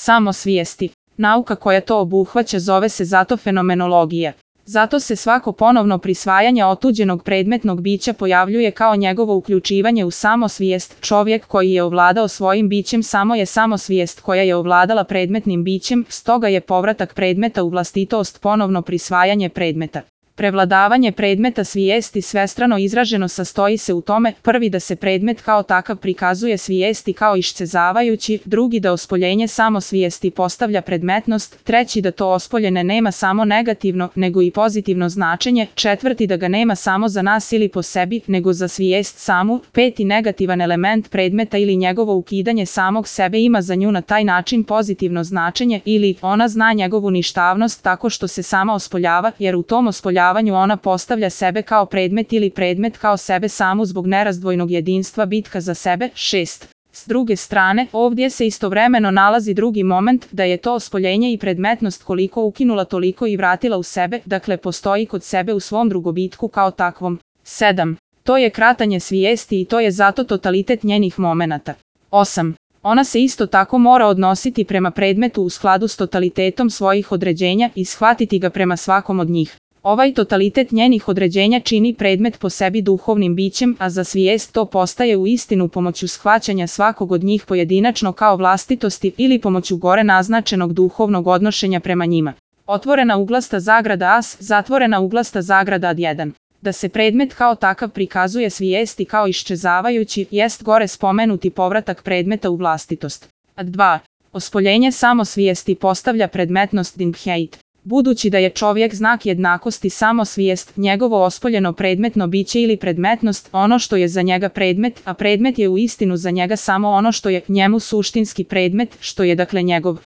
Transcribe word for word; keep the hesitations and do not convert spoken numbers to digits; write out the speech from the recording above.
samosvijesti. Nauka koja to obuhvaća zove se zato fenomenologija. Zato se svako ponovno prisvajanje otuđenog predmetnog bića pojavljuje kao njegovo uključivanje u samosvijest. Čovjek koji je ovladao svojim bićem samo je samosvijest koja je ovladala predmetnim bićem, stoga je povratak predmeta u vlastitost ponovno prisvajanje predmeta. Prevladavanje predmeta svijesti svestrano izraženo sastoji se u tome, prvi da se predmet kao takav prikazuje svijesti kao iščezavajući, drugi da ospoljenje samosvijesti postavlja predmetnost, treći da to ospoljene nema samo negativno, nego i pozitivno značenje, četvrti da ga nema samo za nas ili po sebi, nego za svijest samu, peti negativan element predmeta ili njegovo ukidanje samog sebe ima za nju na taj način pozitivno značenje ili ona zna njegovu ništavnost tako što se sama ospoljava, jer u tom ospoljava ona postavlja sebe kao predmet ili predmet kao sebe samu zbog nerazdvojnog jedinstva bitka za sebe. šest. S druge strane, ovdje se istovremeno nalazi drugi moment, da je to ospoljenje i predmetnost koliko ukinula toliko i vratila u sebe, dakle postoji kod sebe u svom drugobitku kao takvom. sedam. To je kratanje svijesti i to je zato totalitet njenih momenata. osam. Ona se isto tako mora odnositi prema predmetu u skladu s totalitetom svojih određenja i shvatiti ga prema svakom od njih. Ovaj totalitet njenih određenja čini predmet po sebi duhovnim bićem, a za svijest to postaje u istinu pomoću shvaćanja svakog od njih pojedinačno kao vlastitosti ili pomoću gore naznačenog duhovnog odnošenja prema njima. Otvorena uglasta zagrada as, zatvorena uglasta zagrada ad jedan. Da se predmet kao takav prikazuje svijesti kao iščezavajući, jest gore spomenuti povratak predmeta u vlastitost. Ad dva. Ospoljenje samosvijesti postavlja predmetnost Dinheit. Budući da je čovjek znak jednakosti samosvijest, njegovo ospoljeno predmetno biće ili predmetnost, ono što je za njega predmet, a predmet je u istinu za njega samo ono što je njemu suštinski predmet, što je dakle njegov